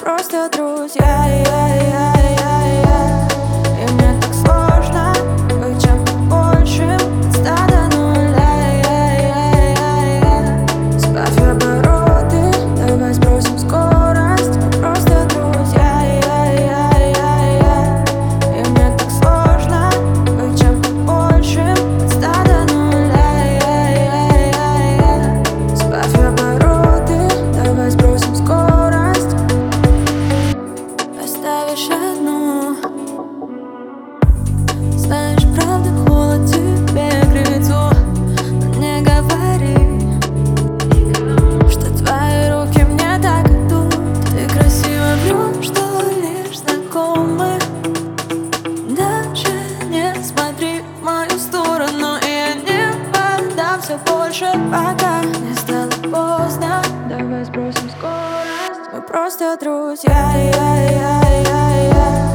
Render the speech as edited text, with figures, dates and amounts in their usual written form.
просто друзья, и мне так сложно быть чем-то большим, стадо нуля, сбавь обороты, давай сбросим скорость. Мы просто друзья, и мне так сложно быть чем-то большим, стадо нуля, сбавь обороты, давай сбросим скорость. Оставишь одну. Знаешь, правда, холод тебе к лицу, но не говори, что твои руки мне так идут. Ты красиво врешь, что лишь знакомы. Даже не смотри в мою сторону, и я не поддамся больше, пока не стало поздно. Давай сбросим скорость. Мы просто друзья,